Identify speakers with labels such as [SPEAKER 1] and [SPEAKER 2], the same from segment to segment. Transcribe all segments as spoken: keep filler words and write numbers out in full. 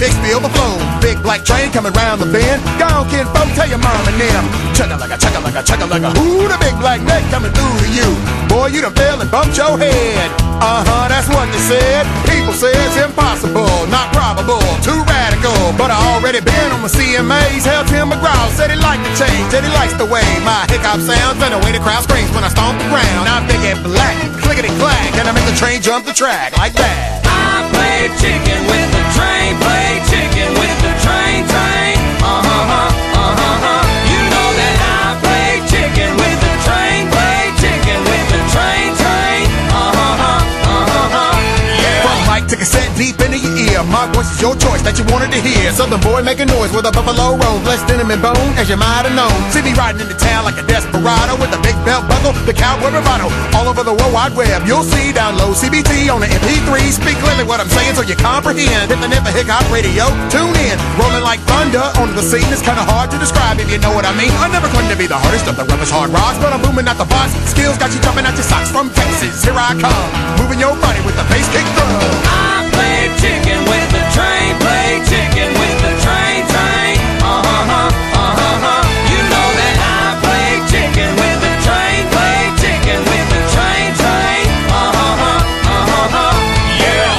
[SPEAKER 1] chicks feel the flow. Big black train coming round the bend. Go on, kinfolk, tell your mom and them. Chugga like a chugga like a chugga like a. Ooh, the big black neck coming through to you. Boy, you done fell and bumped your head. Uh-huh, that's what they said. People say it's impossible, not probable, too radical. But I already been on the C M As. Hell, Tim McGraw said he liked the change, said he likes the way my hiccup sounds and the way the crowd screams when I stomp the ground. I'm big and black, clickety clack, and I make the train jump the track like that.
[SPEAKER 2] I play chicken with the train, play chicken with the train, train. Uh-huh, uh-huh, you know that I play chicken with the train, play chicken with the train, train. Uh-huh, uh-huh, yeah.
[SPEAKER 1] From mic to cassette deep into your ear, my voice is your choice that you wanted to hear. Southern boy making noise with a buffalo robe, less denim and bone, as you might have known. See me riding into town like a desperado with a big belt buckle, the cowboy bravado. All over the World Wide Web, you'll see download C B T on the M P three. Speak clearly what I'm saying so you comprehend. Hit the Nipper Hick Hop Radio, tune in. Rolling like thunder onto the scene. It's kinda hard to describe if you know what I mean. I never claimed to be the hardest of the roughest hard rocks, but I'm booming at the box. Skills got you jumping at your socks from Texas. Here I come, moving your body with the bass kick drum.
[SPEAKER 2] I play chicken with the train, play chicken with the train, train. Uh-huh, uh-huh, you know that I play chicken with the train, play chicken with the train, train. Uh-huh, uh-huh, yeah.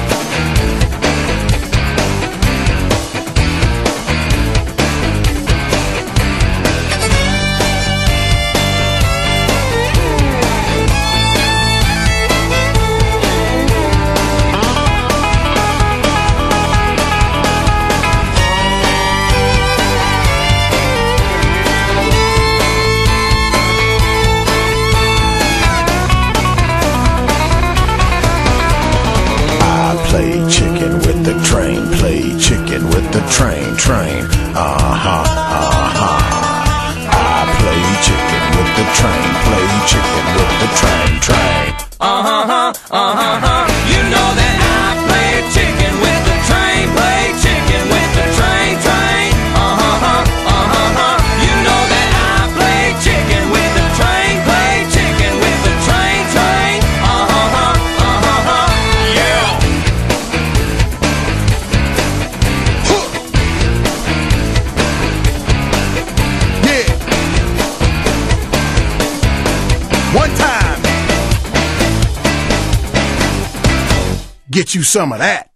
[SPEAKER 3] Play chicken with the train, play chicken with the train, train. Uh-huh, uh-huh. I play chicken with the train, play chicken with the train, train.
[SPEAKER 2] Uh-huh, uh-huh, you know that I play chicken with the train, play chicken with the train, train. Uh-huh, uh-huh, you know that I play chicken with the train, play chicken with the train, train. Uh-huh, uh-huh, yeah.
[SPEAKER 1] Yeah. One time. Get you some of that.